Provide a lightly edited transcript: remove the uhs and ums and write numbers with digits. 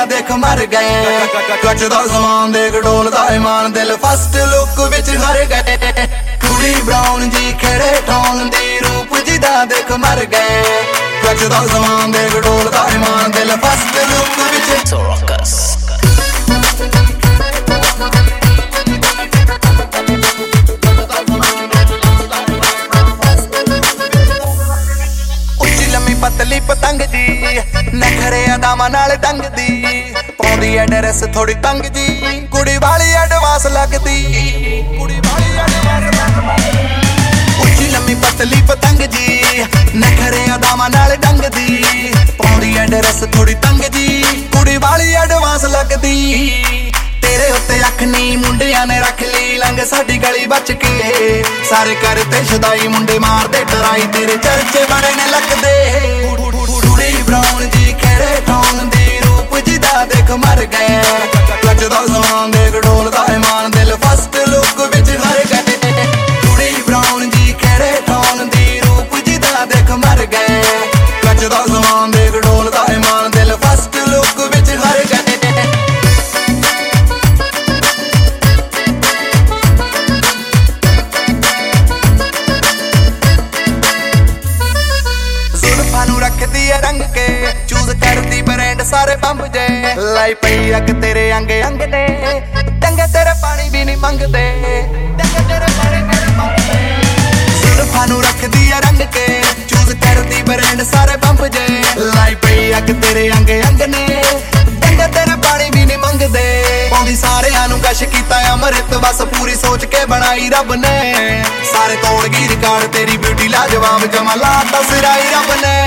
देख मर गए कचदा समान देख डोलदा ईमान दिल फर्स्ट लुक विच हर गए कुड़ी ब्राउन जी खेड़े ठौन दी रूप जिदा देख मर गए कचदा समान देख डोलदा ईमान दिल फर्स्ट लुक विच पतली पतंग जी नखरे अदामा नाल डंग दी पौंदी है ड्रेस थोड़ी तंग जी कुड़ी वाली एडवांस लगदी कुड़ी वाली एडवांस लगदी उच्ची लम्मी पतली पतंग जी नखरे अदामा नाल डंग दी पौंदी है ड्रेस थोड़ी तंग जी कुड़ी वाली एडवांस लगदी तेरे उत्ते अख नी मुंडियां ने रख ली लंघ साडी गली बच के सारे करते छदाई मुंडे मारदे डराई तेरे चर्चे बड़े ने लगदे कुड़ी ब्राउन जी खेड़े ठौन दी रूप जिदा देख मर गए कचदा समान देख डोलदा ईमान दिल फर्स्ट लुक विच हर गए कुड़ी ब्राउन जी खेड़े ठौन दी रूप जिदा देख मर गए कचदा समान देख डोलदा ईमान दिल फर्स्ट लुक विच हर गए रखदी है रंग के चूज करदी ब्रांड सारे बंब जे लाई पई अक तेरे अंग अंग ने डंगे तेरे पानी भी नहीं मंगदे डंगे तेरे पानी भी मंगदे सुल्फा नू रखदी है रंग के चूज करदी ब्रांड सारे बंब जे लाई पई अक तेरे अंग अंग ने डंगे तेरे पानी भी नहीं मंगदे पौंदी सारे आनू कश कीता अमृत बस पूरी सोच के बनाई रब ने सारे तोड़ गई रिकॉर्ड तेरी ब्यूटी लाजवाब जमाला दसराई रब ने